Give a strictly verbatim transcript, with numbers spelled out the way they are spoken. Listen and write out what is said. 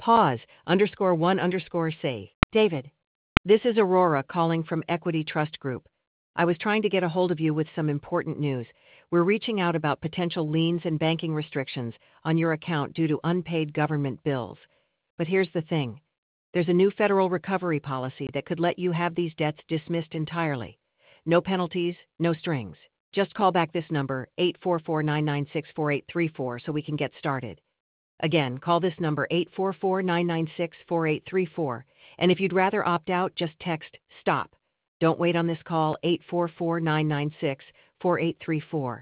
Pause, underscore one underscore say. David, this is Aurora calling from Equity Trust Group. I was trying to get a hold of you with some important news. We're reaching out about potential liens and banking restrictions on your account due to unpaid government bills. But here's the thing. There's a new federal recovery policy that could let you have these debts dismissed entirely. No penalties, no strings. Just call back this number, eight four four, nine nine six, four eight three four, so we can get started. Again, call this number, eight four four, nine nine six, four eight three four. And if you'd rather opt out, just text STOP. Don't wait on this call, eight four four, nine nine six, four eight three four.